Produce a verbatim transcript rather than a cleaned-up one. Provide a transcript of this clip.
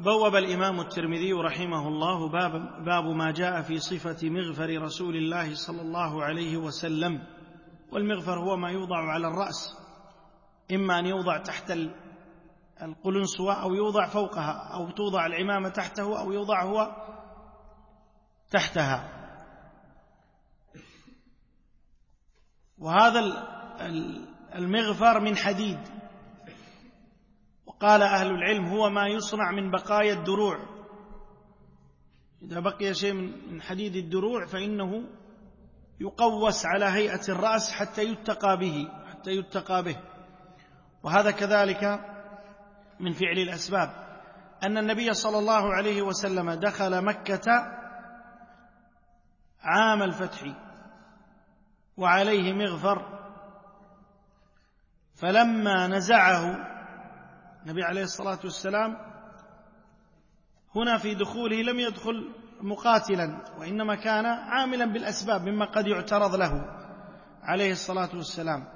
بوب الإمام الترمذي رحمه الله باب, باب ما جاء في صفة مغفر رسول الله صلى الله عليه وسلم. والمغفر هو ما يوضع على الرأس، إما أن يوضع تحت القلنسوة أو يوضع فوقها، أو توضع العمامة تحته أو يوضع هو تحتها. وهذا المغفر من حديد، وقال أهل العلم هو ما يصنع من بقايا الدروع. إذا بقي شيء من حديد الدروع فإنه يقوس على هيئة الرأس حتى يتقى به حتى يتقى به. وهذا كذلك من فعل الأسباب، أن النبي صلى الله عليه وسلم دخل مكة عام الفتح وعليه مغفر، فلما نزعه النبي عليه الصلاة والسلام هنا في دخوله لم يدخل مقاتلا، وإنما كان عاملا بالأسباب مما قد يعترض له عليه الصلاة والسلام.